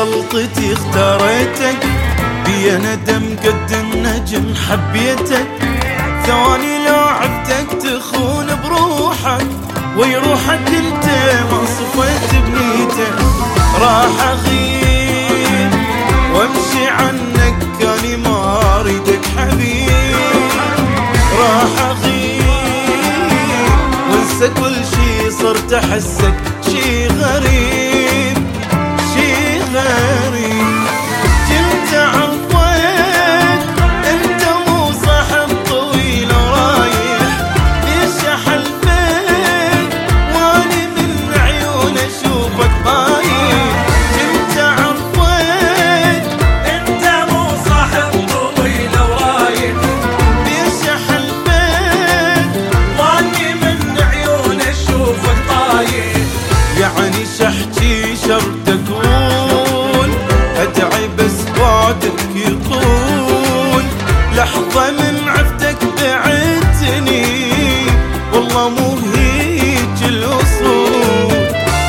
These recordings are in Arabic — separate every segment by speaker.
Speaker 1: غلطتي اختاريتك، بيا ندم قد النجم حبيتك. ثواني لو عفتك تخون بروحك، ويروحك انت ما صفيت بنيتك. راح اغيب وامشي عنك كاني ما اريدك حبيب. راح اغيب وانسى كل شي، صرت احسك شي غريب شي غريب. كنت عفوك انت مو صاحب طويل ورايح، ليش احلفك واني من عيون اشوفك طايح. كنت عفوك
Speaker 2: انت مو صاحب طويل ورايح،
Speaker 1: ليش احلفك
Speaker 2: واني من عيون اشوفك طايح.
Speaker 1: يعني شحكي شرط اقول، ادعي بس بعدك يطول. لحظة من عفتك بعدتني، والله مو هيج الاصول.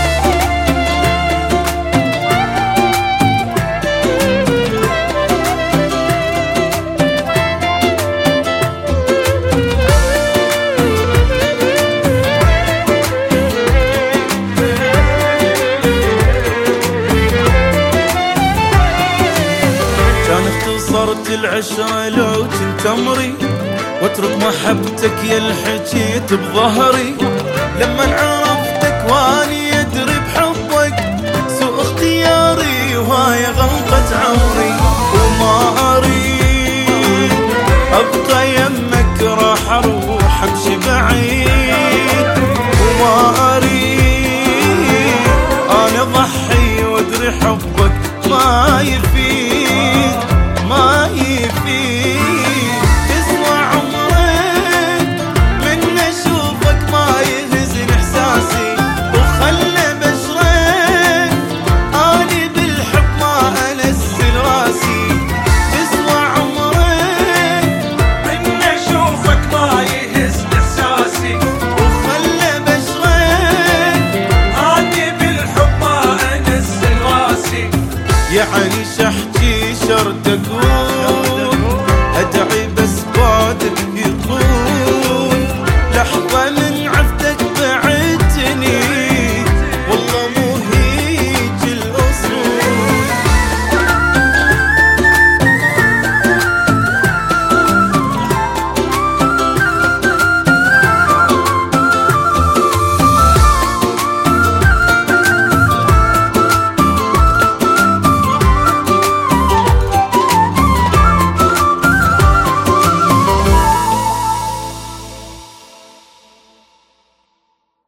Speaker 1: صرت العشرة لو كنت أمري، واترك محبتك يا الحكيت بظهري. لما عرفتك واني ادري بحبك، سوء اختياري وهاي غلطة عمري. وما اريد ابقى يمك، راح اروح امشي بعيد. وما اريد انا اضحي وادري حبك ما يفيد ما يفيد. تسوى عمرك من اشوفك ما يهزن احساسي، وخلى بشرك اني بالحب ما انزل راسي. تسوى عمرك
Speaker 2: من اشوفك ما يهزن احساسي،
Speaker 1: وخلى بشرك
Speaker 2: اني بالحب ما انزل راسي.
Speaker 1: يعني شحكي شرط اقول،